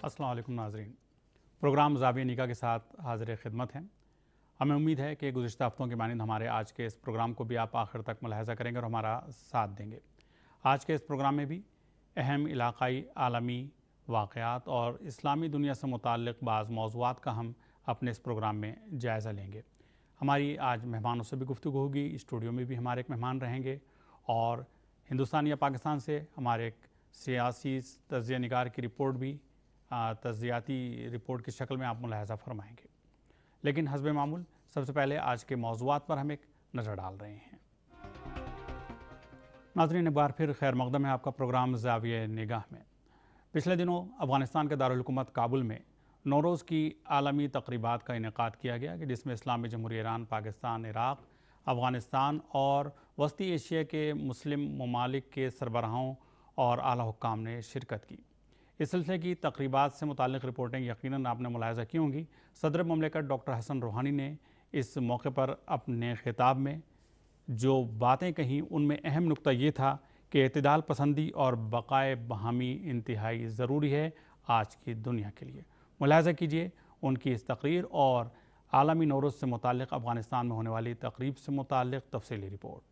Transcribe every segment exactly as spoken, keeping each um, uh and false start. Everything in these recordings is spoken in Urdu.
अस्सलाम वालेकुम नाज़रीन, प्रोग्राम ज़ाविया निगाह के साथ हाज़िर खिदमत हैं। हमें उम्मीद है कि गुज़िश्ता हफ़्तों की मानिंद हमारे आज के इस प्रोग्राम को भी आप आखिर तक मुलाहिज़ा करेंगे और हमारा साथ देंगे। आज के इस प्रोग्राम में भी अहम इलाक़ाई आलमी वाक़यात और इस्लामी दुनिया से मुताल्लिक़ बाज़ मौज़ूआत का हम अपने इस प्रोग्राम में जायज़ा लेंगे। हमारी आज मेहमानों से भी गुफ्तगू होगी, स्टूडियो में भी हमारे एक मेहमान रहेंगे और हिंदुस्तान या पाकिस्तान से हमारे एक सियासी तज़्ज़िया निगार की रिपोर्ट भी तज़्ज़ियाती रिपोर्ट की शक्ल में आप मुलाहिज़ा फरमाएंगे। लेकिन हस्ब मामूल सबसे पहले आज के मौज़ूआत पर हम एक नज़र डाल रहे हैं। नाज़रीन, एक बार फिर खैर मक़दम है आपका प्रोग्राम ज़ाविया निगाह में। पिछले दिनों अफ़गानिस्तान के दारुल हुकूमत काबुल में नौरोज़ की आलमी तक़रीबात का इनेकाद किया गया कि जिसमें इस्लामी जमहूरियत ईरान, पाकिस्तान, इराक़, अफ़गानिस्तान और वस्ती एशिया के मुस्लिम ममालिक के सरबराहों और आला हुक्काम ने शिरकत की। इस सिलसिले की तक़रीबात से मुताल्लिक़ रिपोर्टें यकीनन आपने मुलाहिज़ा की होंगी। सदर ममलिकत डॉक्टर हसन रूहानी ने इस मौके पर अपने खिताब में जो बातें कहीं उनमें अहम नुक्ता ये था कि एतदाल पसंदी और बक़ाए बहामी इंतहाई ज़रूरी है आज की दुनिया के लिए। मुलाहिज़ा कीजिए उनकी इस तकरीर और आलमी नौरोज़ से मुताल्लिक़ अफ़गानिस्तान में होने वाली तक़रीब से मुताल्लिक़ तफ़सीली रिपोर्ट।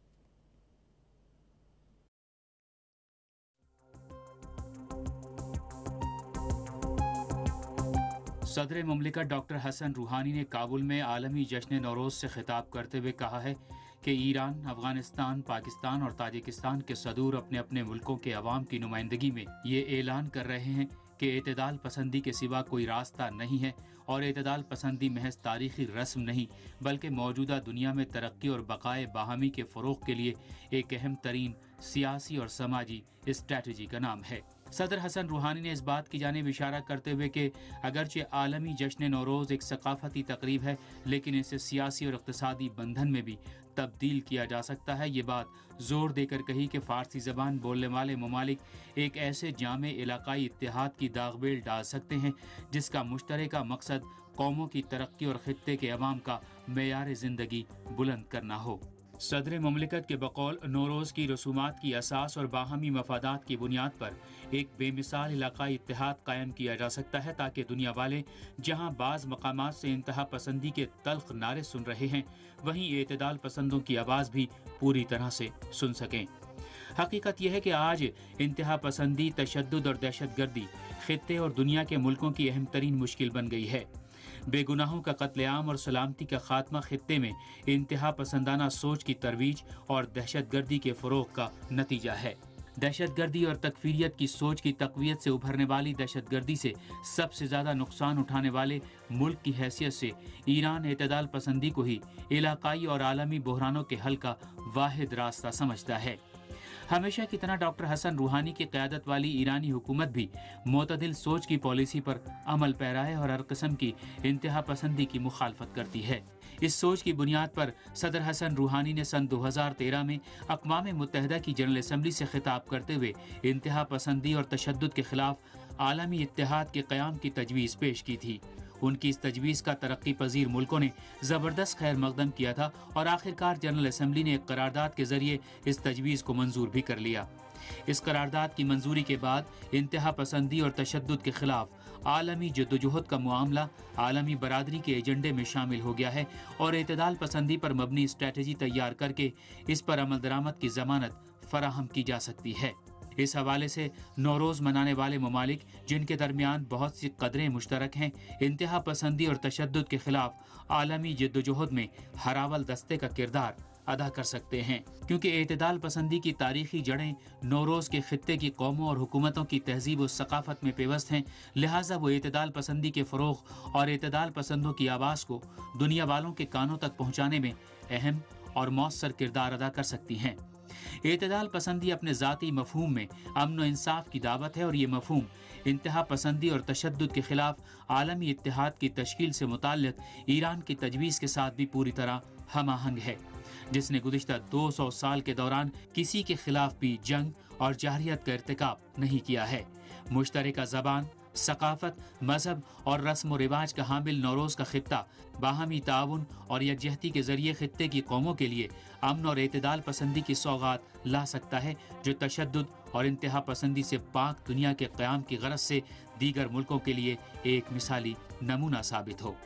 सदर ममलिकत डॉक्टर हसन रूहानी ने काबुल में आलमी जश्न नौरोज़ से खिताब करते हुए कहा है कि ईरान, अफ़गानिस्तान, पाकिस्तान और ताजिकिस्तान के सदूर अपने अपने मुल्कों के अवाम की नुमाइंदगी में ये ऐलान कर रहे हैं कि एतदाल पसंदी के सिवा कोई रास्ता नहीं है और एतदाल पसंदी महज तारीख़ी रस्म नहीं बल्कि मौजूदा दुनिया में तरक्की और बक़ाए बाहमी के फ़रोग़ के लिए एक अहम तरीन सियासी और समाजी स्ट्रैटेजी का नाम है। सदर हसन रूहानी ने इस बात की जानिब इशारा करते हुए कि अगरचे आलमी जश्न नौरोज़ एक सकाफ़ती तकरीब है लेकिन इसे सियासी और इक़्तिसादी बंधन में भी तब्दील किया जा सकता है। ये बात ज़ोर देकर कही कि फ़ारसी ज़बान बोलने वाले ममालिक एक ऐसे जामे इलाक़ाई इत्तेहाद की दाग़बेल डाल सकते हैं जिसका मुश्तरका मकसद कौमों की तरक्की और ख़ित्ते के अवाम का मेयार ज़िंदगी बुलंद करना हो। सदर ममलिकत के बकौल नौरोज़ की रसूमात की असास और बाहमी मफादात की बुनियाद पर एक बेमिसाल इलाक़ाई इत्तेहाद कायम किया जा सकता है ताकि दुनिया वाले जहाँ बाज़ मकामात से इंतहा पसंदी के तल्ख़ नारे सुन रहे हैं वहीं एतदाल पसंदों की आवाज़ भी पूरी तरह से सुन सकें। हकीकत यह है कि आज इंतहा पसंदी, तशद्दुद और दहशत गर्दी ख़ित्ते और दुनिया के मुल्कों की अहम तरीन मुश्किल बन गई है। बेगुनाहों का कत्लेआम और सलामती का खात्मा खित्ते में इंतहा पसंदाना सोच की तरवीज और दहशत गर्दी के फ़रोग़ का नतीजा है। दहशत गर्दी और तकफीरियत की सोच की तक़वियत से उभरने वाली दहशत गर्दी से सबसे ज़्यादा नुकसान उठाने वाले मुल्क की हैसियत से ईरान एतदाल पसंदी को ही इलाक़ाई और आलमी बहरानों के हल का वाहिद रास्ता समझता है। हमेशा की तरह डॉक्टर हसन रूहानी की क़यादत वाली ईरानी हुकूमत भी मोतदिल सोच की पॉलिसी पर अमल पैरा है और हर किस्म की इंतहा पसंदी की मुखालफत करती है। इस सोच की बुनियाद पर सदर हसन रूहानी ने सन दो हज़ार तेरह में अक़वाम मुत्तहिदा की जनरल असम्बली से खिताब करते हुए इंतहा पसंदी और तशद्दुद के ख़िलाफ़ आलमी इत्तेहाद के क़याम की तजवीज़ पेश की थी। उनकी इस तजवीज़ का तरक्की पजीर मुल्कों ने ज़बरदस्त खैर मकदम किया था और आखिरकार जनरल असम्बली ने एक करारदाद के ज़रिए इस तजवीज़ को मंजूर भी कर लिया। इस करारदाद की मंजूरी के बाद इंतहा पसंदी और तशद्दुद के ख़िलाफ़ आलमी जद्दोजहद का मामला आलमी बरादरी के एजेंडे में शामिल हो गया है और एतदाल पसंदी पर मबनी स्ट्रैटेजी तैयार करके इस पर अमल दरामद की ज़मानत फराहम की जा सकती है। इस हवाले से नौरोज़ मनाने वाले ममालिक जिनके दरमियान बहुत सी कदरें मुश्तरक हैं, इंतहा पसंदी और तशद्दुद के ख़िलाफ़ आलमी जद्दोजहद में हरावल दस्ते का किरदार अदा कर सकते हैं, क्योंकि एतदाल पसंदी की तारीख़ी जड़ें नौरोज़ के ख़ित्ते की कौमों और हुकूमतों की तहज़ीब और सकाफ़त में पेवस्त हैं। लिहाजा वो एतदाल पसंदी के फ़रोग़ और एतदाल पसंदों की आवाज़ को दुनिया वालों के कानों तक पहुँचाने में अहम और मौसर किरदार अदा कर सकती हैं। एतदाल पसंदी अपने ज़ाती मफ़हूम में अमन व इंसाफ की दावत है और ये मफ़हूम इंतहा पसंदी और तशद्दुद के ख़िलाफ़ आलमी इत्तेहाद की तश्कील से मुताल्लिक़ ईरान की तजवीज़ के साथ भी पूरी तरह हम आहंग है, जिसने गुज़िश्ता दो सौ साल के दौरान किसी के ख़िलाफ़ भी जंग और जाहिलियत का इर्तिकाब नहीं किया है। मुश्तरका ज़बान, ثقافت، مذہب اور رسم و رواج کا حامل نوروز کا خطہ باہمی تعاون اور یکجہتی کے ذریعے خطے کی قوموں کے لیے امن اور اعتدال پسندی کی سوغات لا سکتا ہے، جو تشدد اور انتہا پسندی سے پاک دنیا کے قیام کی غرض سے دیگر ملکوں کے لیے ایک مثالی نمونہ ثابت ہو۔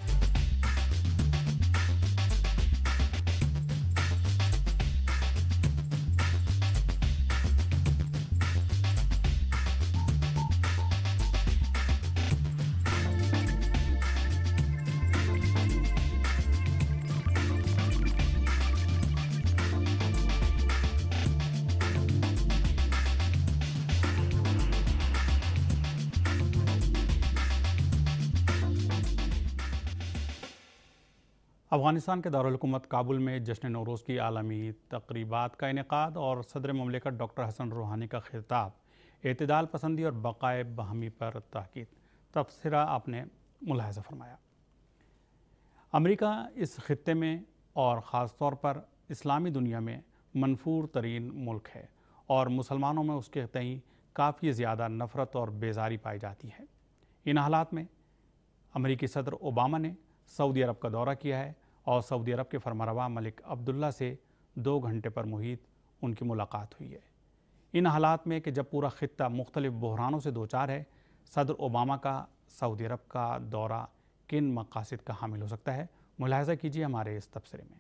افغانستان کے دارالحکومت کابل میں جشن نوروز کی عالمی تقریبات کا انعقاد اور صدر مملکت ڈاکٹر حسن روحانی کا خطاب اعتدال پسندی اور بقائے باہمی پر تاکید۔ تبصرہ آپ نے ملاحظہ فرمایا۔ امریکہ اس خطے میں اور خاص طور پر اسلامی دنیا میں منفور ترین ملک ہے اور مسلمانوں میں اس کے تئیں کافی زیادہ نفرت اور بیزاری پائی جاتی ہے۔ ان حالات میں امریکی صدر اوباما نے سعودی عرب کا دورہ کیا ہے اور سعودی عرب کے فرمانروا ملک عبداللہ سے دو گھنٹے پر محیط ان کی ملاقات ہوئی ہے۔ ان حالات میں کہ جب پورا خطہ مختلف بحرانوں سے دوچار ہے، صدر اوباما کا سعودی عرب کا دورہ کن مقاصد کا حامل ہو سکتا ہے؟ ملاحظہ کیجیے ہمارے اس تبصرے میں۔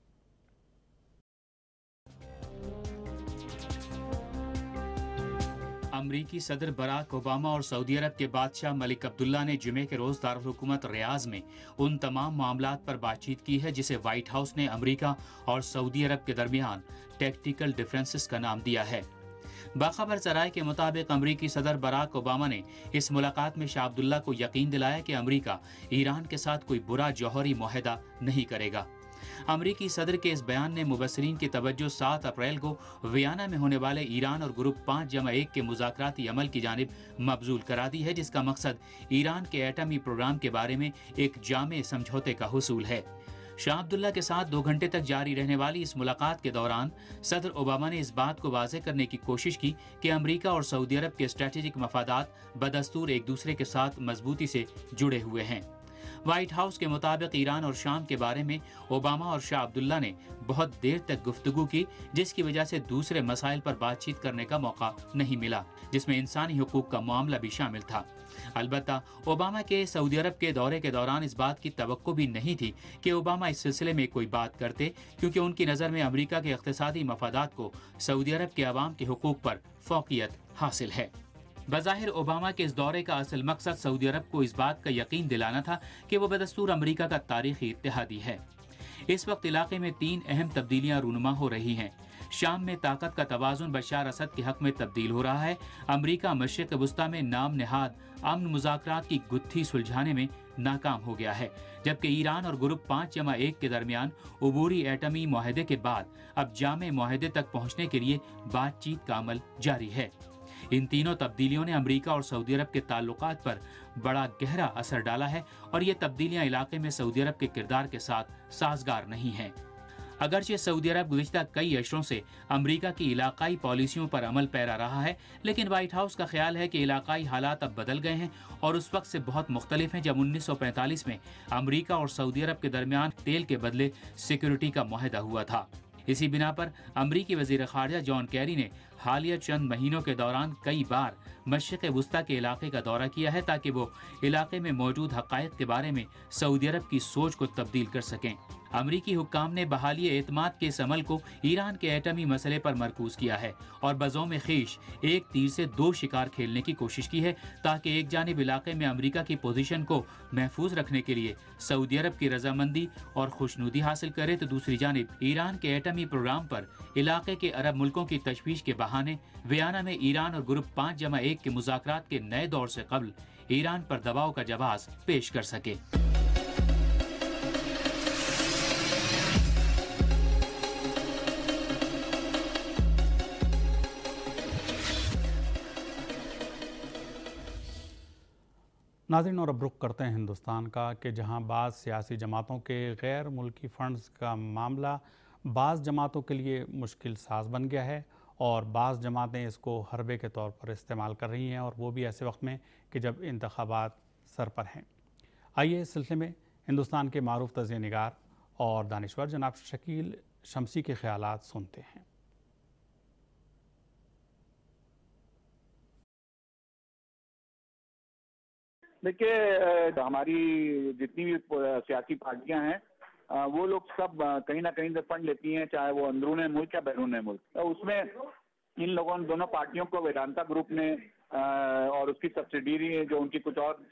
امریکی صدر براک اوباما اور سعودی عرب کے بادشاہ ملک عبداللہ نے جمعے کے روز دارالحکومت ریاض میں ان تمام معاملات پر بات چیت کی ہے جسے وائٹ ہاؤس نے امریکہ اور سعودی عرب کے درمیان ٹیکٹیکل ڈیفرنسز کا نام دیا ہے۔ باخبر ذرائع کے مطابق امریکی صدر براک اوباما نے اس ملاقات میں شاہ عبداللہ کو یقین دلایا کہ امریکہ ایران کے ساتھ کوئی برا جوہری معاہدہ نہیں کرے گا۔ امریکی صدر کے اس بیان نے مبصرین کی توجہ سات اپریل کو ویانا میں ہونے والے ایران اور گروپ پانچ جمع ایک کے مذاکراتی عمل کی جانب مبذول کرا دی ہے، جس کا مقصد ایران کے ایٹمی پروگرام کے بارے میں ایک جامع سمجھوتے کا حصول ہے۔ شاہ عبداللہ کے ساتھ دو گھنٹے تک جاری رہنے والی اس ملاقات کے دوران صدر اوباما نے اس بات کو واضح کرنے کی کوشش کی کہ امریکہ اور سعودی عرب کے اسٹریٹجک مفادات بدستور ایک دوسرے کے ساتھ مضبوطی سے جڑے ہوئے ہیں۔ وائٹ ہاؤس کے مطابق ایران اور شام کے بارے میں اوباما اور شاہ عبداللہ نے بہت دیر تک گفتگو کی، جس کی وجہ سے دوسرے مسائل پر بات چیت کرنے کا موقع نہیں ملا، جس میں انسانی حقوق کا معاملہ بھی شامل تھا۔ البتہ اوباما کے سعودی عرب کے دورے کے دوران اس بات کی توقع بھی نہیں تھی کہ اوباما اس سلسلے میں کوئی بات کرتے، کیونکہ ان کی نظر میں امریکہ کے اقتصادی مفادات کو سعودی عرب کے عوام کے حقوق پر فوقیت حاصل ہے۔ بظاہر اوباما کے اس دورے کا اصل مقصد سعودی عرب کو اس بات کا یقین دلانا تھا کہ وہ بدستور امریکہ کا تاریخی اتحادی ہے۔ اس وقت علاقے میں تین اہم تبدیلیاں رونما ہو رہی ہیں۔ شام میں طاقت کا توازن بشار اسد کے حق میں تبدیل ہو رہا ہے۔ امریکہ مشرق وسطیٰ میں نام نہاد امن مذاکرات کی گتھی سلجھانے میں ناکام ہو گیا ہے، جبکہ ایران اور گروپ پانچ جمع ایک کے درمیان عبوری ایٹمی معاہدے کے بعد اب جامع معاہدے تک پہنچنے کے لیے بات چیت کا عمل جاری ہے۔ ان تینوں تبدیلیوں نے امریکہ اور سعودی عرب کے تعلقات پر بڑا گہرا اثر ڈالا ہے، اور یہ تبدیلیاں علاقے میں سعودی عرب کے کردار کے ساتھ سازگار نہیں ہیں۔ اگرچہ سعودی عرب گزشتہ کئی عشروں سے امریکہ کی علاقائی پالیسیوں پر عمل پیرا رہا ہے، لیکن وائٹ ہاؤس کا خیال ہے کہ علاقائی حالات اب بدل گئے ہیں اور اس وقت سے بہت مختلف ہیں جب انیس سو پینتالیس میں امریکہ اور سعودی عرب کے درمیان تیل کے بدلے سیکیورٹی کا معاہدہ ہوا تھا۔ اسی بنا پر امریکی وزیر خارجہ جان کیری نے حالیہ چند مہینوں کے دوران کئی بار مشرق وسطیٰ کے علاقے کا دورہ کیا ہے تاکہ وہ علاقے میں موجود حقائق کے بارے میں سعودی عرب کی سوچ کو تبدیل کر سکیں۔ امریکی حکام نے بحالی اعتماد کے اس عمل کو ایران کے ایٹمی مسئلے پر مرکوز کیا ہے اور بزوم خیش ایک تیر سے دو شکار کھیلنے کی کوشش کی ہے، تاکہ ایک جانب علاقے میں امریکہ کی پوزیشن کو محفوظ رکھنے کے لیے سعودی عرب کی رضامندی اور خوشنودی حاصل کرے، تو دوسری جانب ایران کے ایٹمی پروگرام پر علاقے کے عرب ملکوں کی تشویش کے بہانے ویانا میں ایران اور گروپ پانچ جمع ایک کے مذاکرات کے نئے دور سے قبل ایران پر دباؤ کا جواز پیش کر سکے۔ ناظرین، اور اب رخ کرتے ہیں ہندوستان کا کہ جہاں بعض سیاسی جماعتوں کے غیر ملکی فنڈز کا معاملہ بعض جماعتوں کے لیے مشکل ساز بن گیا ہے اور بعض جماعتیں اس کو حربے کے طور پر استعمال کر رہی ہیں، اور وہ بھی ایسے وقت میں کہ جب انتخابات سر پر ہیں۔ آئیے اس سلسلے میں ہندوستان کے معروف تجزیہ نگار اور دانشور جناب شکیل شمسی کے خیالات سنتے ہیں۔ دیکھیے، ہماری جتنی بھی سیاسی پارٹیاں ہیں وہ لوگ سب کہیں نہ کہیں سے فنڈ لیتی ہیں، چاہے وہ اندرون ملک یا بیرون ملک۔ اس میں ان لوگوں نے دونوں پارٹیوں کو ویدانتا گروپ نے اور اس کی سبسڈیری جو ان کی کچھ اور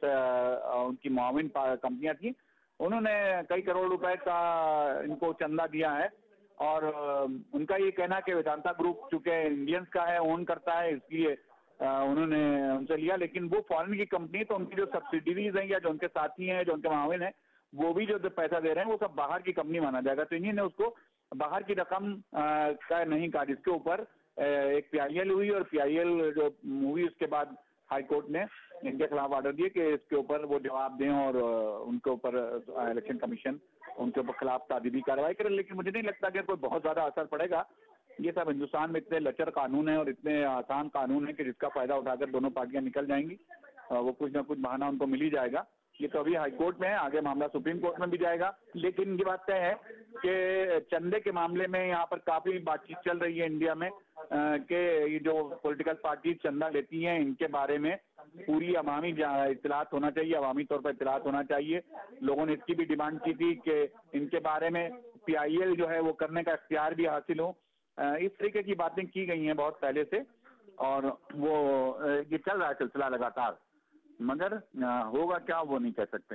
ان کی معاون کمپنیاں تھیں، انہوں نے کئی کروڑ روپے کا ان کو چندہ دیا ہے، اور ان کا یہ کہنا کہ ویدانتا گروپ چونکہ انڈینز کا ہے، اون کرتا ہے، اس لیے انہوں نے ان سے لیا، لیکن وہ فارن کی کمپنی، تو ان کی جو سبسڈیریز ہیں یا جو ان کے ساتھی ہیں، جو ان کے معاون ہیں، وہ بھی جو پیسہ دے رہے ہیں وہ سب باہر کی کمپنی مانا جائے گا۔ تو انہی نے اس کو باہر کی رقم کا نہیں کہا، جس کے اوپر ایک پی آئی ایل ہوئی، اور پی آئی ایل جو ہوئی اس کے بعد ہائی کورٹ نے ان کے خلاف آرڈر دیے کہ اس کے اوپر وہ جواب دیں، اور ان کے اوپر الیکشن کمیشن ان کے اوپر خلاف تعدیبی کارروائی کرے۔ لیکن مجھے نہیں لگتا کہ کوئی بہت زیادہ اثر پڑے گا۔ یہ سب ہندوستان میں اتنے لچر قانون ہیں اور اتنے آسان قانون ہیں کہ جس کا فائدہ اٹھا کر دونوں پارٹیاں نکل جائیں گی، وہ کچھ نہ کچھ بہانہ ان کو مل ہی جائے گا۔ یہ تو ابھی ہائی کورٹ میں ہے، آگے معاملہ سپریم کورٹ میں بھی جائے گا۔ لیکن یہ بات طے ہے کہ چندے کے معاملے میں یہاں پر کافی بات چیت چل رہی ہے انڈیا میں کہ یہ جو پولیٹیکل پارٹی چندہ لیتی ہیں ان کے بارے میں پوری عوامی اطلاعات ہونا چاہیے، عوامی طور پر اطلاعات ہونا چاہیے۔ لوگوں نے اس کی بھی ڈیمانڈ کی تھی کہ ان کے بارے میں پی آئی ایل جو ہے وہ کرنے کا اختیار بھی حاصل ہو۔ اس طریقے کی باتیں کی گئی ہیں بہت پہلے سے، اور وہ یہ چل رہا ہے سلسلہ لگاتار، مگر ہوگا کیا وہ نہیں کہہ سکتے۔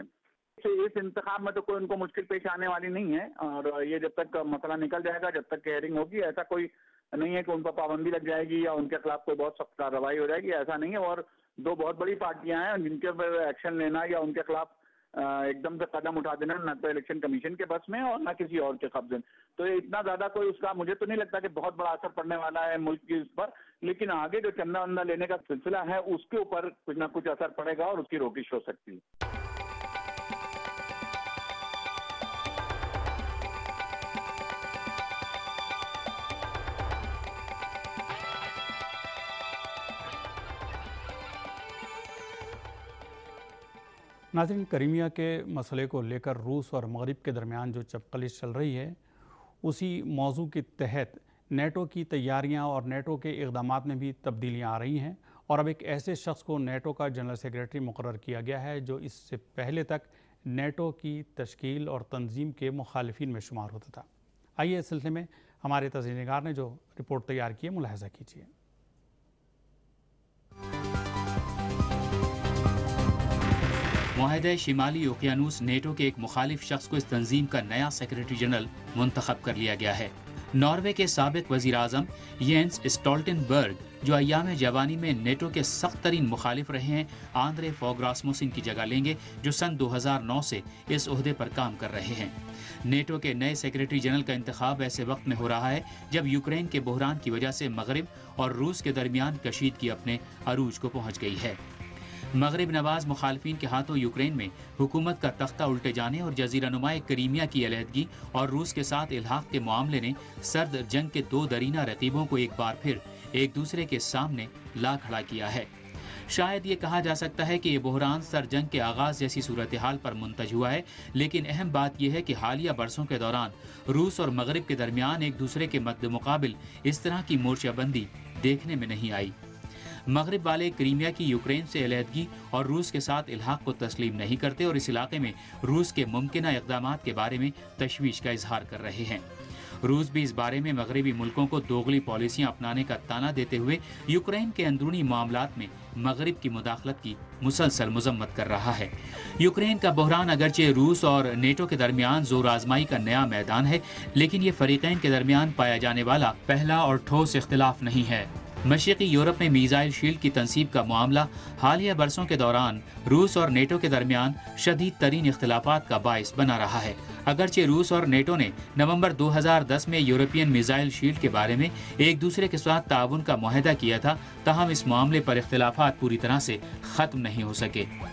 اس انتخاب میں تو کوئی ان کو مشکل پیش آنے والی نہیں ہے، اور یہ جب تک مسئلہ نکل جائے گا، جب تک ہیئرنگ ہوگی، ایسا کوئی نہیں ہے کہ ان پر پابندی لگ جائے گی یا ان کے خلاف کوئی بہت سخت کارروائی ہو جائے گی، ایسا نہیں ہے۔ اور دو بہت بڑی پارٹیاں ہیں جن کے اوپر ایکشن لینا یا ان کے خلاف ایک دم سے قدم اٹھا دینا نہ تو الیکشن کمیشن کے بس میں اور نہ کسی اور کے قبضے میں، تو یہ اتنا زیادہ کوئی اس کا مجھے تو نہیں لگتا کہ بہت بڑا اثر پڑنے والا ہے ملک کی اس پر۔ لیکن آگے جو چندہ وندہ لینے کا سلسلہ ہے اس کے اوپر کچھ نہ کچھ اثر پڑے گا اور اس کی روکش ہو سکتی ہے۔ ناظرین، کریمیا کے مسئلے کو لے کر روس اور مغرب کے درمیان جو چپقلش چل رہی ہے، اسی موضوع کے تحت نیٹو کی تیاریاں اور نیٹو کے اقدامات میں بھی تبدیلیاں آ رہی ہیں، اور اب ایک ایسے شخص کو نیٹو کا جنرل سیکریٹری مقرر کیا گیا ہے جو اس سے پہلے تک نیٹو کی تشکیل اور تنظیم کے مخالفین میں شمار ہوتا تھا۔ آئیے اس سلسلے میں ہمارے تجزیہ نگار نے جو رپورٹ تیار کی ہے ملاحظہ کیجیے۔ معاہدہ شمالی اوقیانوس نیٹو کے ایک مخالف شخص کو اس تنظیم کا نیا سیکریٹری جنرل منتخب کر لیا گیا ہے۔ ناروے کے سابق وزیر اعظم یینس اسٹولٹنبرگ، جو ایام جوانی میں نیٹو کے سخت ترین مخالف رہے ہیں، آندرے فوگ راسموسن کی جگہ لیں گے، جو سن دو ہزار نو سے اس عہدے پر کام کر رہے ہیں۔ نیٹو کے نئے سیکریٹری جنرل کا انتخاب ایسے وقت میں ہو رہا ہے جب یوکرین کے بحران کی وجہ سے مغرب اور روس کے درمیان کشیدگی اپنے عروج کو پہنچ گئی ہے۔ مغرب نواز مخالفین کے ہاتھوں یوکرین میں حکومت کا تختہ الٹے جانے اور جزیرہ نما کریمیا کی علیحدگی اور روس کے ساتھ الحاق کے معاملے نے سرد جنگ کے دو درینہ رقیبوں کو ایک بار پھر ایک دوسرے کے سامنے لا کھڑا کیا ہے۔ شاید یہ کہا جا سکتا ہے کہ یہ بحران سر جنگ کے آغاز جیسی صورتحال پر منتج ہوا ہے، لیکن اہم بات یہ ہے کہ حالیہ برسوں کے دوران روس اور مغرب کے درمیان ایک دوسرے کے مد مقابل اس طرح کی مورچہ بندی دیکھنے میں نہیں آئی۔ مغرب والے کریمیا کی یوکرین سے علیحدگی اور روس کے ساتھ الحاق کو تسلیم نہیں کرتے اور اس علاقے میں روس کے ممکنہ اقدامات کے بارے میں تشویش کا اظہار کر رہے ہیں۔ روس بھی اس بارے میں مغربی ملکوں کو دوغلی پالیسیاں اپنانے کا تانا دیتے ہوئے یوکرین کے اندرونی معاملات میں مغرب کی مداخلت کی مسلسل مذمت کر رہا ہے۔ یوکرین کا بحران اگرچہ روس اور نیٹو کے درمیان زور آزمائی کا نیا میدان ہے، لیکن یہ فریقین کے درمیان پایا جانے والا پہلا اور ٹھوس اختلاف نہیں ہے۔ مشرقی یورپ میں میزائل شیلڈ کی تنصیب کا معاملہ حالیہ برسوں کے دوران روس اور نیٹو کے درمیان شدید ترین اختلافات کا باعث بنا رہا ہے۔ اگرچہ روس اور نیٹو نے نومبر دو ہزار دس میں یورپین میزائل شیلڈ کے بارے میں ایک دوسرے کے ساتھ تعاون کا معاہدہ کیا تھا، تاہم اس معاملے پر اختلافات پوری طرح سے ختم نہیں ہو سکے۔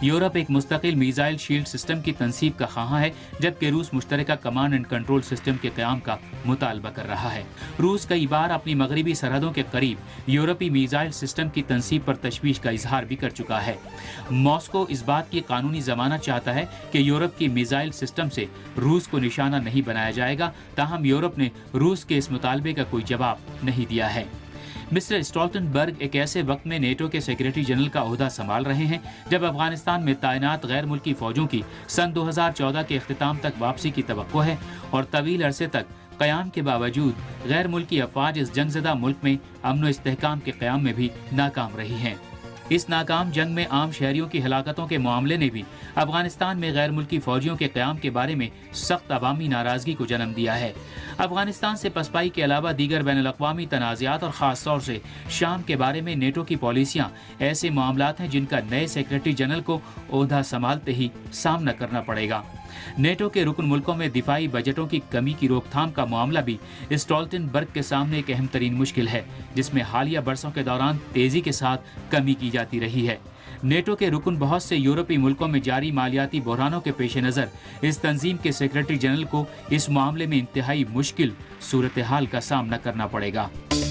यूरोप एक मुस्तकिल मिसाइल शील्ड सिस्टम की तनसीब का ख्वाह है, जबकि रूस मुश्तरका कमांड एंड कंट्रोल सिस्टम के क़याम का मुतालबा कर रहा है। रूस कई बार अपनी मगरबी सरहदों के करीब यूरोपी मिसाइल सिस्टम की तनसीब पर तशवीश का इजहार भी कर चुका है। मॉस्को इस बात की कानूनी जमानत चाहता है कि यूरोप की मिसाइल सिस्टम से रूस को निशाना नहीं बनाया जाएगा, ताहम यूरोप ने रूस के इस मुतालबे का कोई जवाब नहीं दिया है। मिस्टर स्टॉल्टनबर्ग एक ऐसे वक्त में नेटो के सेक्रेटरी जनरल का ओहदा संभाल रहे हैं जब अफगानिस्तान में तैनात गैर मुल्की फौजों की सन दो हज़ार चौदह के अख्तिताम तक वापसी की तवक्को है और तवील अरसे तक क़याम के बावजूद गैर मुल्की अफवाज इस जंगज़दा मुल्क में अमन व इस्तेहकाम के क़याम में भी नाकाम रही हैं। इस नाकाम जंग में आम शहरियों की हलाकतों के मामले ने भी अफगानिस्तान में गैर मुल्की फौजियों के क़याम के बारे में सख्त अवामी नाराज़गी को जन्म दिया है। अफगानिस्तान से पसपाई के अलावा दीगर बैनुल-अक़वामी तनाज़ात और ख़ास तौर से शाम के बारे में नेटो की पॉलिसियाँ ऐसे मामलात हैं जिनका नए सेक्रेटरी जनरल को ओहदा संभालते ही सामना करना पड़ेगा। नेटो के रुकन मुल्कों में दिफाई बजटों की कमी की रोकथाम का मामला भी स्टॉल्टनबर्ग के सामने एक अहम तरीन मुश्किल है, जिसमें हालिया बरसों के दौरान तेजी के साथ कमी की जाती रही है। नेटो के रुकन बहुत से यूरोपीय मुल्कों में जारी मालियाती बहरानों के पेश नज़र इस तंजीम के सेक्रेटरी जनरल को इस मामले में इंतहाई मुश्किल सूरत हाल का सामना करना पड़ेगा।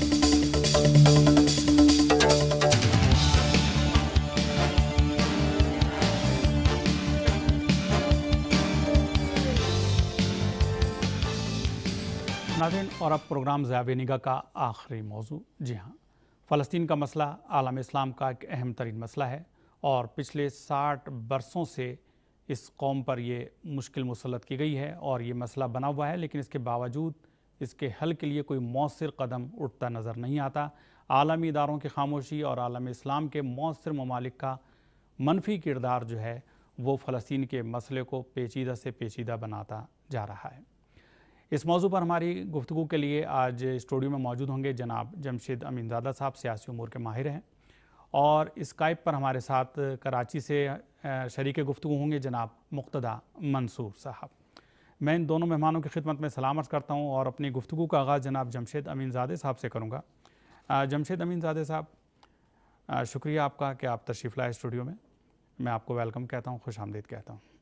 नाज़रीन, और अब प्रोग्राम ज़ाविये निगाह का आखिरी मौजू। जी हाँ, फ़लस्तीन का मसला आलम इस्लाम का एक अहम तरीन मसला है और पिछले साठ बरसों से इस कौम पर ये मुश्किल मुसल्लत की गई है और ये मसला बना हुआ है, लेकिन इसके बावजूद इसके हल के लिए कोई मौसर कदम उठता नज़र नहीं आता। आलमी इदारों की खामोशी और आलम इस्लाम के मौसर ममालिक का मनफी किरदार जो है वो फ़लस्तीन के मसले को पेचीदा से पेचीदा बनाता जा रहा है। इस मौजू पर हमारी गुफ्तगू के लिए आज स्टूडियो में मौजूद होंगे जनाब जमशेद अमीनज़ादा साहब, सियासी उमूर के माहिर हैं, और स्काइप पर हमारे साथ कराची से शरीक गुफ्तगू होंगे जनाब मुक्तदा मंसूर साहब। मैं इन दोनों मेहमानों की खिदमत में सलाम अर्ज़ करता हूँ और अपनी गुफ्तगू का आगाज़ जनाब जमशेद अमीनज़ादे साहब से करूँगा। जमशेद अमीनज़ादे साहब, शुक्रिया आपका कि आप तशरीफ़ लाए स्टूडियो में। मैं आपको वेलकम कहता हूँ, खुश आमदीद कहता हूँ।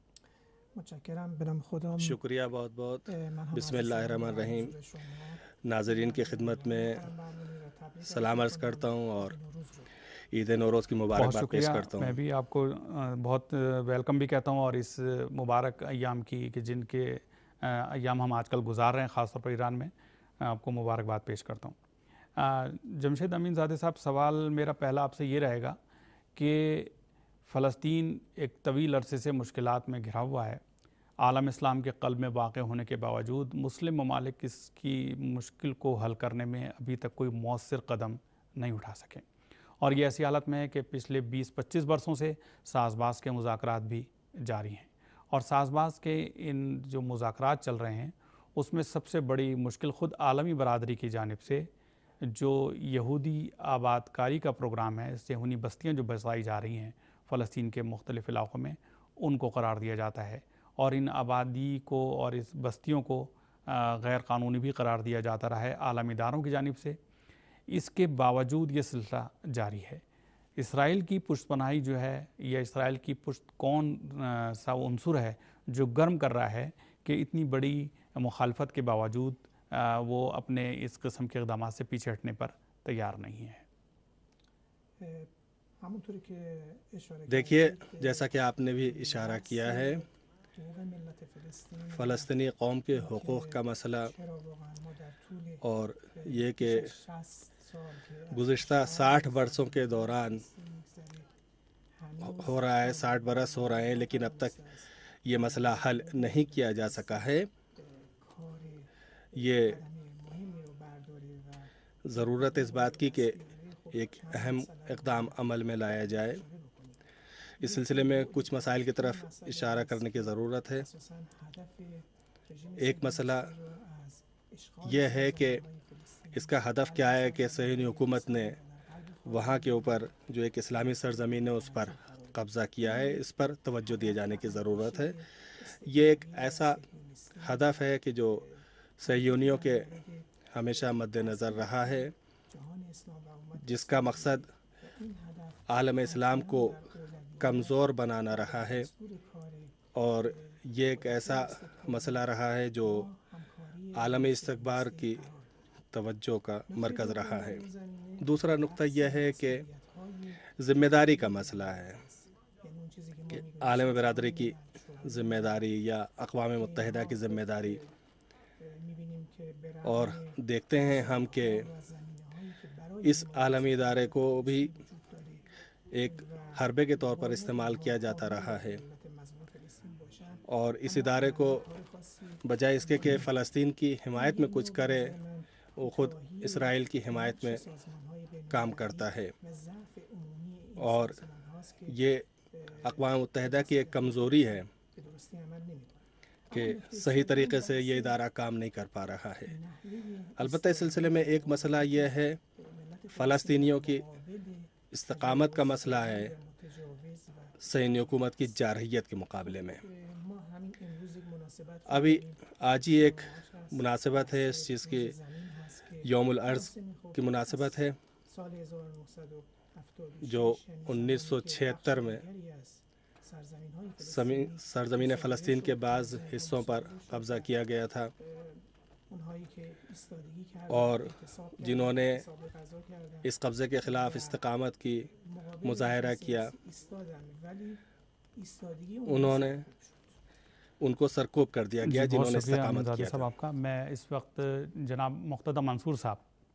शुक्रिया बहुत बहुत। बिस्मिल्लाहिर्रहमानिर्रहीम। नाज़रीन की खिदमत में सलाम अर्ज़ करता हूँ और ईद नौरोज़ की मुबारकबाद पेश करता हूँ। मैं भी आपको बहुत वेलकम भी कहता हूँ और इस मुबारक अय्याम की कि जिनके अय्याम हम आजकल गुजार रहे हैं, ख़ासतौर पर ईरान में, आपको मुबारकबाद पेश करता हूँ। जमशेद अमीनज़ादे साहब, सवाल मेरा पहला आपसे ये रहेगा कि फ़लस्तीन एक तवील अरसे से मुश्किलात में घिरा हुआ है। आलम इस्लाम के क़ल्ब में वाक़ होने के बावजूद मुस्लिम ममालिक इसकी मुश्किल को हल करने में अभी तक कोई मौसर कदम नहीं उठा सके, और ये ऐसी हालत में है कि पिछले बीस पच्चीस बरसों से साज़बाज़ के मुज़ाकरात भी जारी हैं, और साज़बाज़ के इन जो मुज़ाकरात चल रहे हैं उसमें सबसे बड़ी मुश्किल ख़ुद आलमी बरादरी की जानिब से जो यहूदी आबादकारी का प्रोग्राम है, यहूदी बस्तियाँ जो बसाई जा रही हैं फ़लस्तीन के मुख्तलिफ़ इलाक़ों में, उनको करार दिया जाता है और इन आबादी को और इस बस्तियों को गैर कानूनी भी करार दिया जाता रहा है आलमी इदारों की जानिब से। इसके बावजूद ये सिलसिला जारी है। इसराइल की पुष्टपनाही जो है, या इसराइल की पुष्ट कौन सा उनसुर है जो गर्म कर रहा है कि इतनी बड़ी मुखालफत के बावजूद वो अपने इस किस्म के इक़दामात से पीछे हटने पर तैयार नहीं है। देखिए, जैसा कि आपने भी इशारा किया है, फ़लस्तीनी कौम के हुकूक़ का मसला और ये कि गुज़िश्ता साठ बरसों के दौरान हो रहा है, साठ बरस हो रहे हैं, लेकिन अब तक ये मसला हल नहीं किया जा सका है। ये ज़रूरत इस बात की कि एक अहम इक़दाम अमल में लाया जाए। इस सिलसिले में कुछ मसाइल की तरफ इशारा करने की ज़रूरत है। एक मसला यह है कि इसका हदफ क्या है कि सहीनी हुकूमत ने वहाँ के ऊपर जो एक इस्लामी सरज़मीन है उस पर कब्ज़ा किया है, इस पर तवज्जो दिए जाने की ज़रूरत है। ये एक ऐसा हदफ है कि जो सहयोनियों के हमेशा मद्देनज़र रहा है, जिसका मकसद आलम इस्लाम को کمزور بنانا رہا ہے، اور یہ ایک ایسا مسئلہ رہا ہے جو عالمی استکبار کی توجہ کا مرکز رہا ہے۔ دوسرا نقطہ یہ ہے کہ ذمہ داری کا مسئلہ ہے کہ عالم برادری کی ذمہ داری یا اقوام متحدہ کی ذمہ داری، اور دیکھتے ہیں ہم کہ اس عالمی ادارے کو بھی ایک حربے کے طور پر استعمال کیا جاتا رہا ہے، اور اس ادارے کو بجائے اس کے کہ فلسطین کی حمایت میں کچھ کرے، وہ خود اسرائیل کی حمایت میں کام کرتا ہے، اور یہ اقوام متحدہ کی ایک کمزوری ہے کہ صحیح طریقے سے یہ ادارہ کام نہیں کر پا رہا ہے۔ البتہ اس سلسلے میں ایک مسئلہ یہ ہے، فلسطینیوں کی استقامت کا مسئلہ ہے صہیونی حکومت کی جارحیت کے مقابلے میں۔ ابھی آج ہی ایک مناسبت ہے اس چیز کی، یوم الارض کی مناسبت ہے، جو انیس سو چھہتر میں سرزمین فلسطین کے بعض حصوں پر قبضہ کیا گیا تھا، اور جنہوں نے اس قبضے کے خلاف استقامت کی، مظاہرہ کیا، انہوں نے ان کو سرکوب کر دیا گیا جنہوں نے استقامت کیا صاحب آپ کا۔ میں اس وقت جناب مقتدی منصور صاحب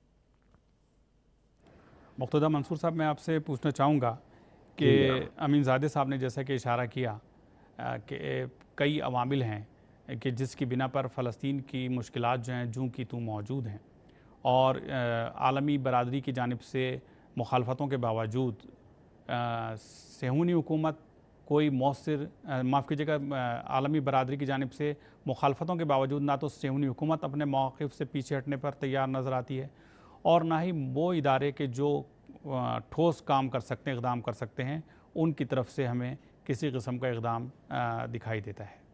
مقتدی منصور صاحب میں آپ سے پوچھنا چاہوں گا کہ امین زادہ صاحب نے جیسا کہ اشارہ کیا کہ کئی عوامل ہیں کہ جس کی بنا پر فلسطین کی مشکلات جو ہیں جوں کی توں موجود ہیں، اور عالمی برادری کی جانب سے مخالفتوں کے باوجود صہیونی حکومت کوئی مؤثر معاف کیجیے گا عالمی برادری کی جانب سے مخالفتوں کے باوجود نہ تو صہیونی حکومت اپنے موقف سے پیچھے ہٹنے پر تیار نظر آتی ہے، اور نہ ہی وہ ادارے کے جو ٹھوس کام کر سکتے ہیں، اقدام کر سکتے ہیں، ان کی طرف سے ہمیں کسی قسم کا اقدام دکھائی دیتا ہے۔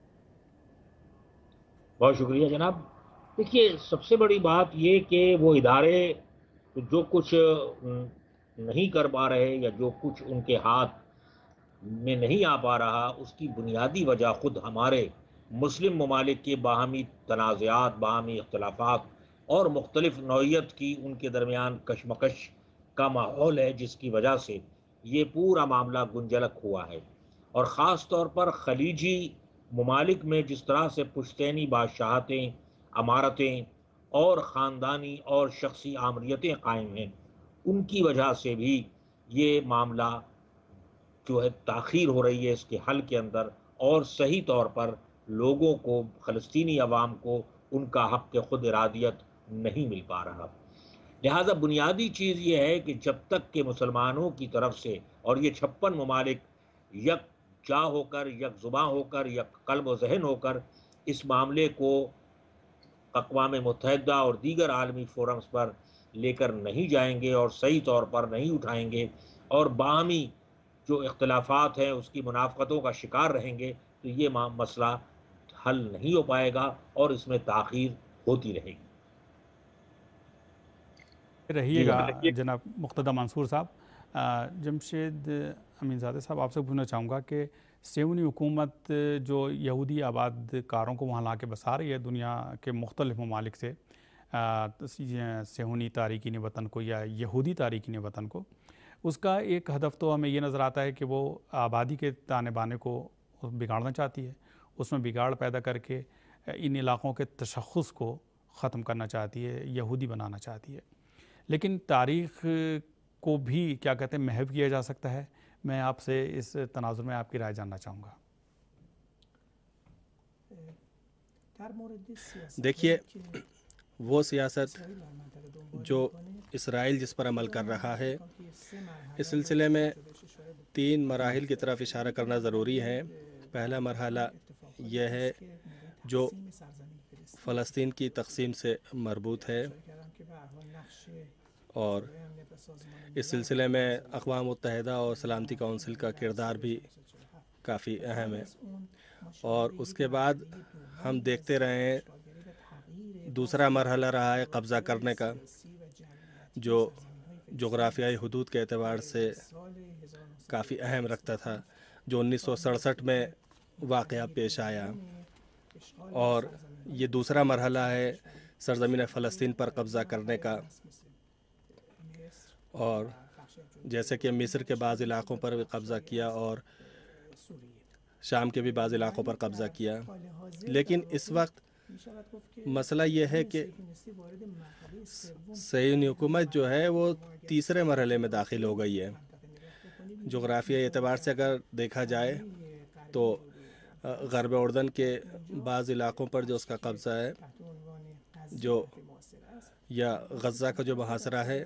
بہت شکریہ جناب۔ دیکھیے، سب سے بڑی بات یہ کہ وہ ادارے جو کچھ نہیں کر پا رہے یا جو کچھ ان کے ہاتھ میں نہیں آ پا رہا، اس کی بنیادی وجہ خود ہمارے مسلم ممالک کے باہمی تنازعات، باہمی اختلافات اور مختلف نوعیت کی ان کے درمیان کشمکش کا ماحول ہے، جس کی وجہ سے یہ پورا معاملہ گنجلک ہوا ہے۔ اور خاص طور پر خلیجی ممالک میں جس طرح سے پشتینی بادشاہتیں، امارتیں اور خاندانی اور شخصی آمریتیں قائم ہیں، ان کی وجہ سے بھی یہ معاملہ جو ہے تاخیر ہو رہی ہے اس کے حل کے اندر، اور صحیح طور پر لوگوں کو، فلسطینی عوام کو ان کا حق خود ارادیت نہیں مل پا رہا۔ لہذا بنیادی چیز یہ ہے کہ جب تک کہ مسلمانوں کی طرف سے اور یہ چھپن ممالک یک جا ہو کر، یک زباں ہو کر، یک قلب و ذہن ہو کر اس معاملے کو اقوام متحدہ اور دیگر عالمی فورمز پر لے کر نہیں جائیں گے اور صحیح طور پر نہیں اٹھائیں گے، اور باہمی جو اختلافات ہیں اس کی منافقتوں کا شکار رہیں گے، تو یہ مسئلہ حل نہیں ہو پائے گا اور اس میں تاخیر ہوتی رہے گی۔ رہیے گا جناب مقتدی منصور صاحب۔ جمشید امین زادہ صاحب، آپ سے پوچھنا چاہوں گا کہ صہیونی حکومت جو یہودی آباد کاروں کو وہاں لا کے بسا رہی ہے دنیا کے مختلف ممالک سے، صہیونی تارکین وطن کو یا یہودی تارکین وطن کو، اس کا ایک ہدف تو ہمیں یہ نظر آتا ہے کہ وہ آبادی کے تانے بانے کو بگاڑنا چاہتی ہے، اس میں بگاڑ پیدا کر کے ان علاقوں کے تشخص کو ختم کرنا چاہتی ہے، یہودی بنانا چاہتی ہے۔ لیکن تاریخ کو بھی کیا کہتے ہیں محو کیا جا سکتا ہے؟ میں آپ سے اس تناظر میں آپ کی رائے جاننا چاہوں گا۔ دیکھیے، وہ سیاست جو اسرائیل جس پر عمل کر رہا ہے، اس سلسلے میں تین مراحل کی طرف اشارہ کرنا ضروری ہے۔ پہلا مرحلہ یہ ہے جو فلسطین کی تقسیم سے مربوط ہے، اور اس سلسلے میں اقوام متحدہ اور سلامتی کونسل کا کردار بھی کافی اہم ہے۔ اور اس کے بعد ہم دیکھتے رہے ہیں دوسرا مرحلہ رہا ہے قبضہ کرنے کا، جو جغرافیائی حدود کے اعتبار سے کافی اہم رکھتا تھا، جو انیس سو سڑسٹھ میں واقعہ پیش آیا، اور یہ دوسرا مرحلہ ہے سرزمین فلسطین پر قبضہ کرنے کا، اور جیسے کہ مصر کے بعض علاقوں پر بھی قبضہ کیا اور شام کے بھی بعض علاقوں پر قبضہ کیا۔ لیکن اس وقت مسئلہ یہ ہے کہ صہیونی حکومت جو ہے وہ تیسرے مرحلے میں داخل ہو گئی ہے۔ جغرافیائی اعتبار سے اگر دیکھا جائے تو غرب اردن کے بعض علاقوں پر جو اس کا قبضہ ہے، جو یا غزہ کا جو محاصرہ ہے،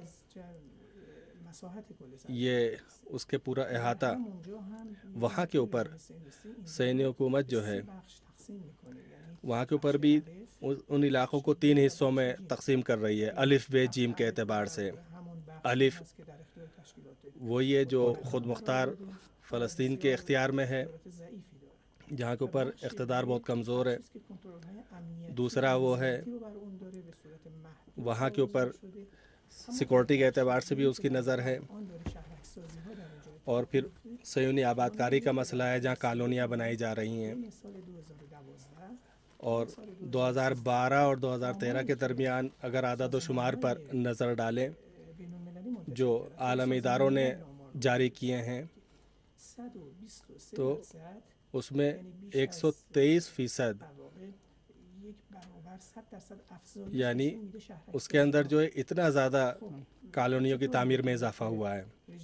یہ اس کے پورا احاطہ وہاں کے اوپر صہیونی حکومت جو ہے وہاں کے اوپر بھی ان علاقوں کو تین حصوں میں تقسیم کر رہی ہے، الف بے جیم کے اعتبار سے۔ الف وہ یہ جو خود مختار فلسطین کے اختیار میں ہے، جہاں کے اوپر اقتدار بہت کمزور ہے۔ دوسرا وہ ہے وہاں کے اوپر سیکورٹی کے اعتبار سے بھی اس کی نظر ہے، اور پھر صہیونی آباد کاری کا مسئلہ ہے جہاں کالونیاں بنائی جا رہی ہیں۔ اور دو ہزار بارہ اور دو ہزار تیرہ کے درمیان اگر اعداد و شمار پر نظر ڈالیں جو عالمی اداروں نے جاری کیے ہیں، تو اس میں ایک سو تیئیس فیصد یعنی اس کے اندر جو ہے اتنا زیادہ کالونیوں کی تعمیر میں اضافہ ہوا ہے۔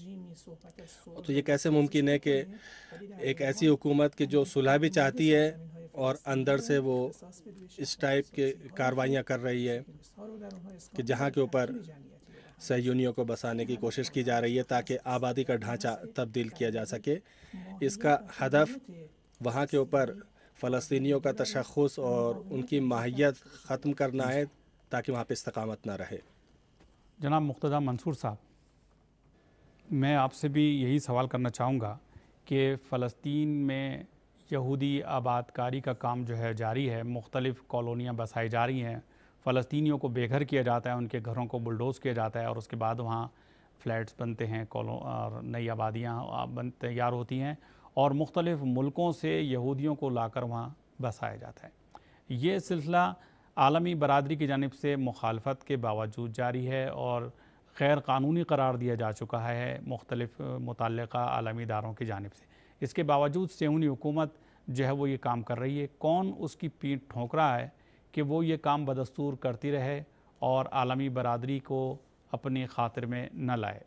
تو یہ کیسے ممکن ہے کہ ایک ایسی حکومت کی جو صلح بھی چاہتی ہے اور اندر سے وہ اس ٹائپ کے کاروائیاں کر رہی ہے کہ جہاں کے اوپر صہیونیوں کو بسانے کی کوشش کی جا رہی ہے تاکہ آبادی کا ڈھانچہ تبدیل کیا جا سکے۔ اس کا ہدف وہاں کے اوپر فلسطینیوں کا تشخص اور ان کی ماہیت ختم کرنا ہے تاکہ وہاں پہ استقامت نہ رہے۔ جناب مقتدیٰ منصور صاحب، میں آپ سے بھی یہی سوال کرنا چاہوں گا کہ فلسطین میں یہودی آباد کاری کا کام جو ہے جاری ہے، مختلف کالونیاں بسائی جا رہی ہیں، فلسطینیوں کو بے گھر کیا جاتا ہے، ان کے گھروں کو بلڈوز کیا جاتا ہے، اور اس کے بعد وہاں فلیٹس بنتے ہیں، اور نئی آبادیاں بن تیار ہوتی ہیں، اور مختلف ملکوں سے یہودیوں کو لا کر وہاں بسایا جاتا ہے۔ یہ سلسلہ عالمی برادری کی جانب سے مخالفت کے باوجود جاری ہے اور غیر قانونی قرار دیا جا چکا ہے مختلف متعلقہ عالمی اداروں کی جانب سے۔ اس کے باوجود صہیونی حکومت جو ہے وہ یہ کام کر رہی ہے۔ کون اس کی پیٹھ ٹھونک رہا ہے کہ وہ یہ کام بدستور کرتی رہے اور عالمی برادری کو اپنی خاطر میں نہ لائے؟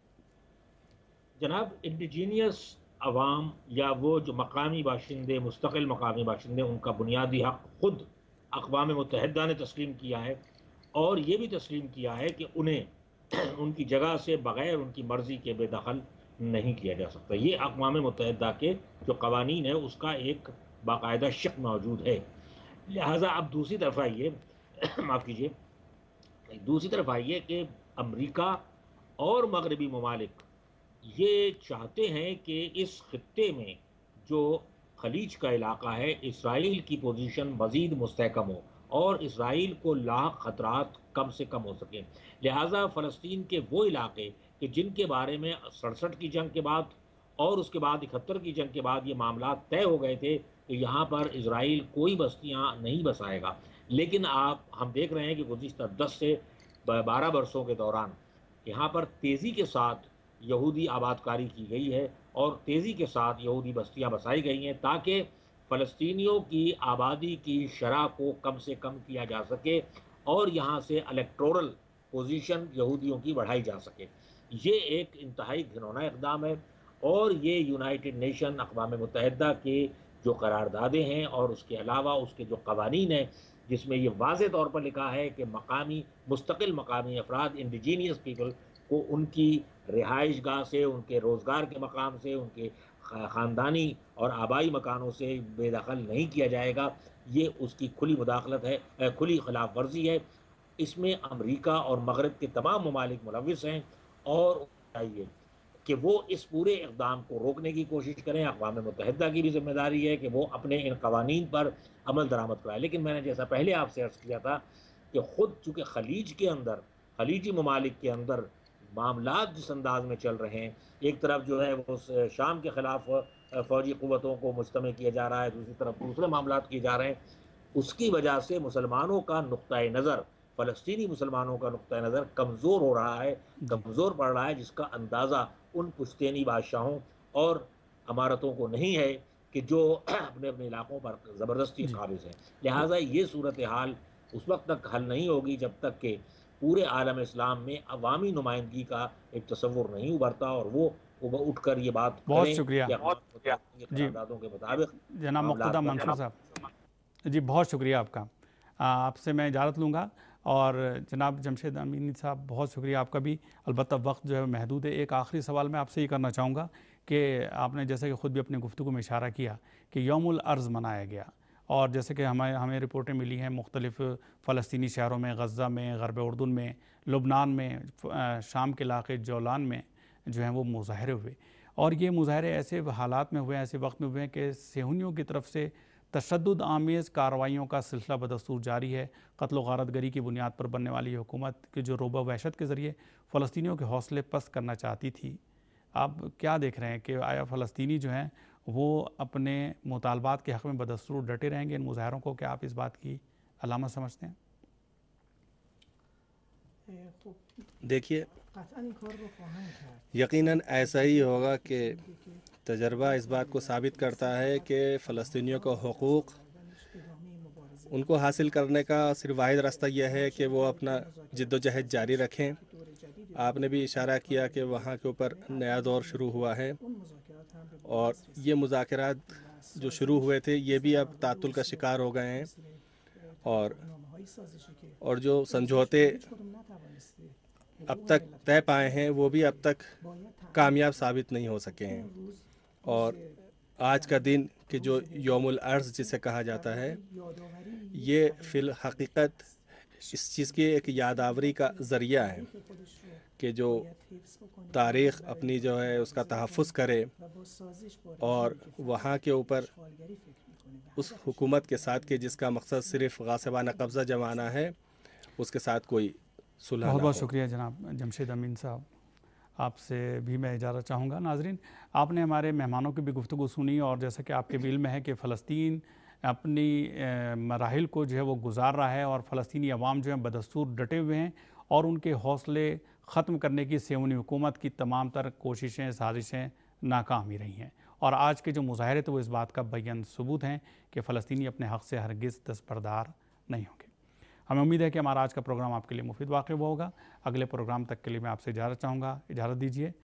جناب، انڈیجینیس عوام یا وہ جو مقامی باشندے، مستقل مقامی باشندے، ان کا بنیادی حق خود اقوام متحدہ نے تسلیم کیا ہے، اور یہ بھی تسلیم کیا ہے کہ انہیں ان کی جگہ سے بغیر ان کی مرضی کے بے دخل نہیں کیا جا سکتا۔ یہ اقوام متحدہ کے جو قوانین ہے اس کا ایک باقاعدہ شق موجود ہے۔ لہٰذا اب دوسری طرف آئیے معاف کیجیے دوسری طرف آئیے کہ امریکہ اور مغربی ممالک یہ چاہتے ہیں کہ اس خطے میں جو خلیج کا علاقہ ہے، اسرائیل کی پوزیشن مزید مستحکم ہو اور اسرائیل کو لاحق خطرات کم سے کم ہو سکیں۔ لہٰذا فلسطین کے وہ علاقے کہ جن کے بارے میں سڑسٹھ کی جنگ کے بعد اور اس کے بعد اکہتر کی جنگ کے بعد یہ معاملات طے ہو گئے تھے کہ یہاں پر اسرائیل کوئی بستیاں نہیں بسائے گا، لیکن آپ ہم دیکھ رہے ہیں کہ گزشتہ دس سے بارہ برسوں کے دوران یہاں پر تیزی کے ساتھ یہودی آباد کاری کی گئی ہے اور تیزی کے ساتھ یہودی بستیاں بسائی گئی ہیں تاکہ فلسطینیوں کی آبادی کی شرح کو کم سے کم کیا جا سکے اور یہاں سے الیکٹورل پوزیشن یہودیوں کی بڑھائی جا سکے۔ یہ ایک انتہائی گھنونا اقدام ہے، اور یہ یونائٹڈ نیشن اقوام متحدہ کے جو قراردادیں ہیں اور اس کے علاوہ اس کے جو قوانین ہیں جس میں یہ واضح طور پر لکھا ہے کہ مقامی مستقل مقامی افراد، انڈیجینیس پیپل کو ان کی رہائش گاہ سے، ان کے روزگار کے مقام سے، ان کے خاندانی اور آبائی مکانوں سے بے دخل نہیں کیا جائے گا، یہ اس کی کھلی مداخلت ہے، کھلی خلاف ورزی ہے۔ اس میں امریکہ اور مغرب کے تمام ممالک ملوث ہیں، اور چاہیے کہ وہ اس پورے اقدام کو روکنے کی کوشش کریں۔ اقوام متحدہ کی بھی ذمہ داری ہے کہ وہ اپنے ان قوانین پر عمل درآمد کرائے۔ لیکن میں نے جیسا پہلے آپ سے عرض کیا تھا کہ خود چونکہ خلیج کے اندر، خلیجی ممالک کے اندر معاملات جس انداز میں چل رہے ہیں، ایک طرف جو ہے وہ شام کے خلاف فوجی قوتوں کو مجتمع کیا جا رہا ہے، دوسری طرف دوسرے معاملات کیے جا رہے ہیں، اس کی وجہ سے مسلمانوں کا نقطۂ نظر، فلسطینی مسلمانوں کا نقطۂ نظر کمزور ہو رہا ہے، کمزور پڑ رہا ہے، جس کا اندازہ ان پشتینی بادشاہوں اور امارتوں کو نہیں ہے کہ جو اپنے اپنے علاقوں پر زبردستی قابض ہیں۔ لہٰذا یہ صورتحال اس وقت تک حل نہیں ہوگی جب تک کہ پورے عالم اسلام میں عوامی نمائندگی کا ایک تصور نہیں ابھرتا اور وہ اٹھ کر یہ بات بہت کریں شکریہ کہ قراردادوں کے مطابق جناب مقتدیٰ منصور صاحب، جی بہت شکریہ آپ کا۔ آپ سے میں اجازت لوں گا، اور جناب جمشید امینی صاحب بہت شکریہ آپ کا بھی، البتہ وقت جو ہے محدود ہے۔ ایک آخری سوال میں آپ سے یہ کرنا چاہوں گا کہ آپ نے جیسے کہ خود بھی اپنے گفتگو میں اشارہ کیا کہ یوم الارض منایا گیا، اور جیسے کہ ہمیں ہمیں رپورٹیں ملی ہیں مختلف فلسطینی شہروں میں، غزہ میں، غرب اردن میں، لبنان میں، شام کے علاقے جولان میں جو ہیں وہ مظاہرے ہوئے، اور یہ مظاہرے ایسے حالات میں ہوئے ہیں، ایسے وقت میں ہوئے ہیں کہ صہیونیوں کی طرف سے تشدد آمیز کارروائیوں کا سلسلہ بدستور جاری ہے۔ قتل و غارت گری کی بنیاد پر بننے والی حکومت کے جو رعب و وحشت کے ذریعے فلسطینیوں کے حوصلے پست کرنا چاہتی تھی، آپ کیا دیکھ رہے ہیں کہ آیا فلسطینی جو ہیں وہ اپنے مطالبات کے حق میں بدستور ڈٹے رہیں گے ان مظاہروں کو؟ کیا آپ اس بات کی علامت سمجھتے ہیں؟ دیکھیے، یقیناً ایسا ہی ہوگا کہ تجربہ اس بات کو ثابت کرتا ہے کہ فلسطینیوں کو حقوق ان کو حاصل کرنے کا صرف واحد راستہ یہ ہے کہ وہ اپنا جد و جہد جاری رکھیں۔ آپ نے بھی اشارہ کیا کہ وہاں کے اوپر نیا دور شروع ہوا ہے، اور یہ مذاکرات جو شروع ہوئے تھے یہ بھی اب تعطل کا شکار ہو گئے ہیں، اور اور جو سمجھوتے اب تک طے پائے ہیں وہ بھی اب تک کامیاب ثابت نہیں ہو سکے ہیں۔ اور آج کا دن کہ جو یوم الارض جسے کہا جاتا ہے، یہ فی الحقیقت اس چیز کی ایک یادآوری کا ذریعہ ہے کہ جو تاریخ اپنی جو ہے اس کا تحفظ کرے، اور وہاں کے اوپر اس حکومت کے ساتھ کہ جس کا مقصد صرف غاصبانہ قبضہ جمانا ہے، اس کے ساتھ کوئی صلح نہ ہو۔ بہت بہت شکریہ جناب جمشید امین صاحب، آپ سے بھی میں اجازت چاہوں گا۔ ناظرین، آپ نے ہمارے مہمانوں کی بھی گفتگو سنی، اور جیسا کہ آپ کے بھی علم میں ہے کہ فلسطین اپنی مراحل کو جو ہے وہ گزار رہا ہے، اور فلسطینی عوام جو ہیں بدستور ڈٹے ہوئے ہیں، اور ان کے حوصلے ختم کرنے کی صہیونی حکومت کی تمام تر کوششیں، سازشیں ناکام ہی رہی ہیں، اور آج کے جو مظاہرے تھے وہ اس بات کا بیان ثبوت ہیں کہ فلسطینی اپنے حق سے ہرگز دستبردار نہیں ہوں گے۔ ہمیں امید ہے کہ ہمارا آج کا پروگرام آپ کے لیے مفید واقع ہوا ہوگا۔ اگلے پروگرام تک کے لیے میں آپ سے اجازت چاہوں گا، اجازت دیجیے۔